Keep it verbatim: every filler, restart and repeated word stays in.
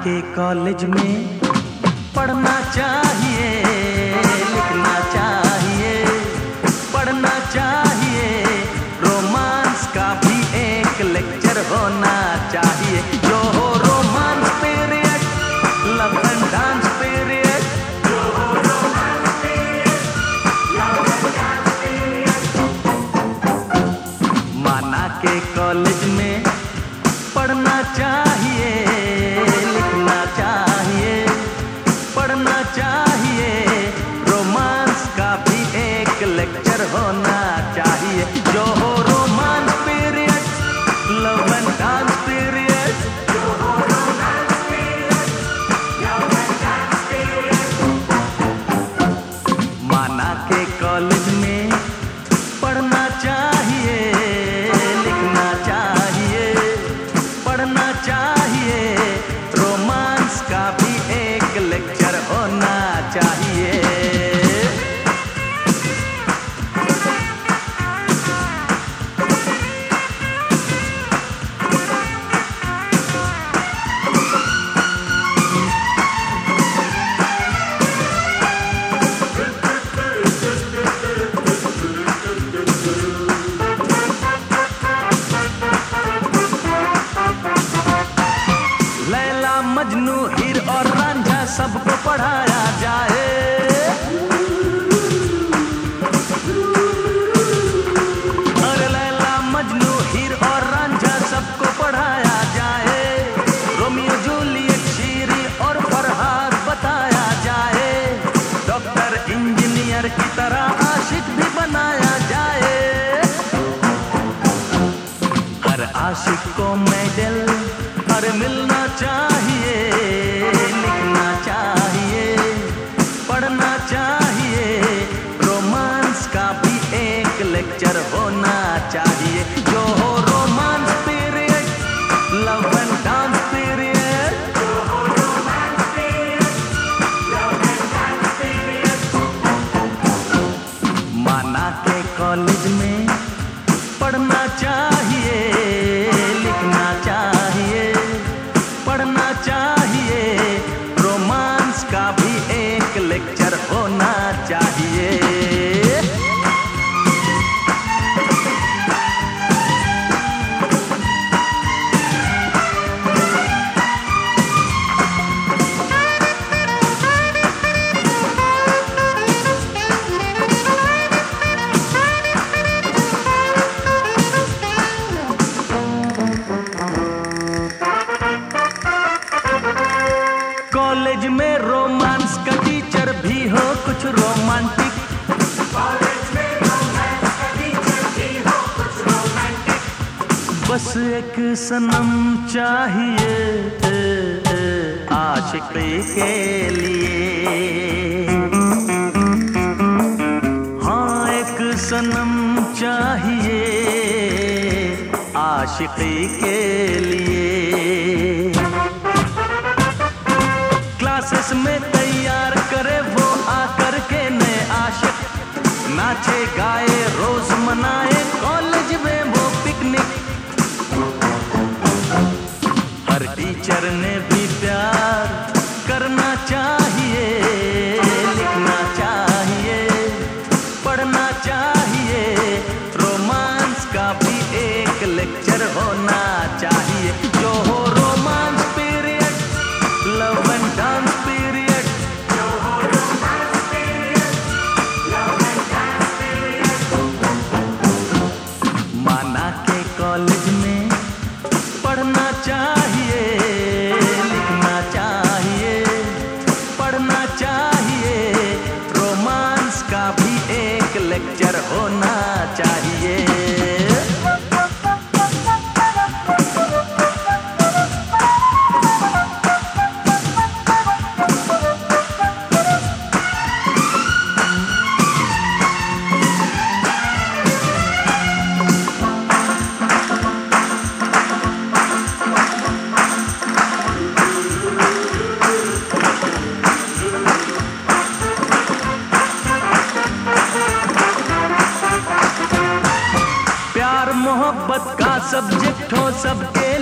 के कॉलेज में पढ़ना चाहिए, लिखना चाहिए, पढ़ना चाहिए, रोमांस का भी एक लेक्चर होना चाहिए। जो हो romance period, love and dance period, जो हो romance period, love and dance period. माना के कॉलेज में पढ़ना चाहिए, लिखना चाहिए, पढ़ना चाहिए, रोमांस का भी एक लेक्चर होना चाहिए। जो हो romance period, love and dance period, जो हो romance period, love and dance period. माना के कॉलेज में पढ़ना चाहिए, लिखना चाहिए, पढ़ना चाहिए, रोमांस का भी एक लेक्चर होना चाहिए। मजनू हीर और रांझा सबको पढ़ाया जाए, अरे लैला मजनू हीर और रांझा सबको पढ़ाया जाए, रोमियो जूलियट शीरी और फरहाद बताया जाए, डॉक्टर इंजीनियर की तरह आशिक भी बनाया जाए। हर आशिक को मेडल अरे मिलना चाहिए, लिखना चाहिए, पढ़ना चाहिए, रोमांस का भी एक लेक्चर होना चाहिए। जो हो romance period, love and dance period, जो हो romance period, love and dance period. माना के कॉलेज में पढ़ना चाहिए, लिखना चाहिए, पढ़ना चाहिए, रोमांस का भी एक लेक्चर होना चाहिए। कॉलेज में रोमांस का टीचर भी हो कुछ रोमांटिक, कॉलेज में रोमांस का टीचर भी हो कुछ रोमांटिक, बस एक सनम चाहिए आशिकी के लिए, हाँ एक सनम चाहिए आशिकी के लिए। क्लासेस में तैयार करे वो आकर के नए आशिक, नाचे गाए रोज मनाए कॉलेज में वो पिकनिक। हर टीचर ने भी प्यार करना चाहिए, लिखना चाहिए, पढ़ना चाहिए, रोमांस का भी एक लेक्चर होना चाहिए। जो हो romance period, love and dance period, जो हो romance period, love and dance period. माना के कॉलेज में पढ़ना चाहिए, लिखना चाहिए, पढ़ना चाहिए, रोमांस का भी एक लेक्चर होना चाहिए। मोहब्बत का सब्जेक्ट हो सबके